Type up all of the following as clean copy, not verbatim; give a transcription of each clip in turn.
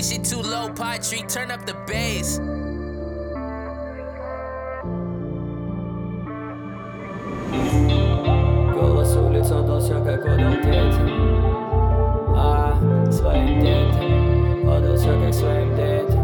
shit too low, Patry, turn up the bass. Голос улиц отдал все, как отдал детям. Своим детям. Отдал все, как своим детям.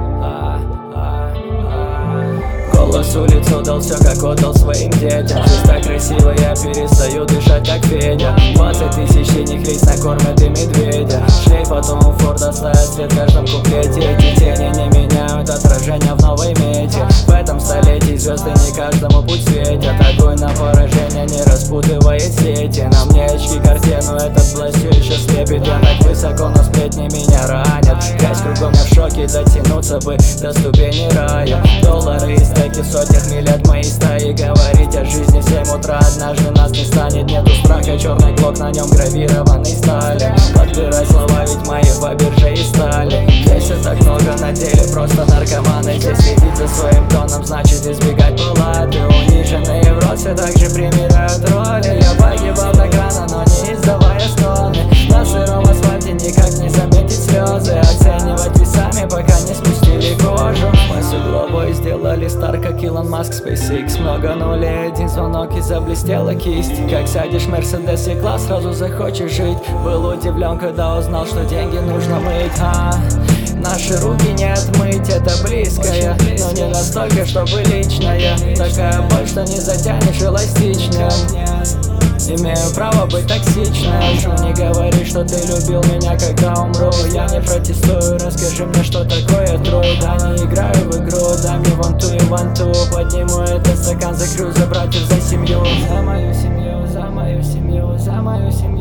Голос улиц отдал все, как отдал своим детям. Жизнь так красиво, я перестаю дышать, как Федя. 20 тысяч синих лиц накормят и медведя. Шлейф от Том Форда ставит свет в каждом куплете. Эти тени не меняют отражения в новой мете. В этом столетии звезды не каждому путь светят. Огонь на поражение не распутывает сети. На мне очки Cartier, но этот блэст все еще слепит. Я так высоко, но сплетни меня ранят. Грязь кругом, я в шоке, дотянуться бы до ступени рая. Доллары и стеки в сотнях миль от моей стаи. Говорить о жизни в 7 утра, однажды нас не станет. Нету страха, черный блок, на нем гравированный стали. Подбирай слова, ведь мои Фаберже и стали. Здесь так много, на деле просто наркоманы. Здесь следить за своим тоном, значит избегать палаты. Униженные в рот все так же примеряют роли. Я погибал так рано, но не издавая стоны. На сыром асфальте никак не заметить слезы. Оценивать весами, пока не спустили кожу. Мы с угловой сделали стар, как Илон Маск, SpaceX. Много нулей, один звонок и заблестела кисть. Как сядешь в Мерседес и класс, сразу захочешь жить. Был удивлен, когда узнал, что деньги нужно мыть. Наши руки не отмыть, это близкое, но не настолько, чтобы личное. Такая боль, что не затянешь эластичным. Имею право быть токсичным. Не говори, что ты любил меня, когда умру. Я не протестую, расскажи мне, что такое true. Да, не играю в игру, дай мне one two и one two. Подниму этот стакан за крю, за братьев, за семью. За мою семью, за мою семью, за мою семью.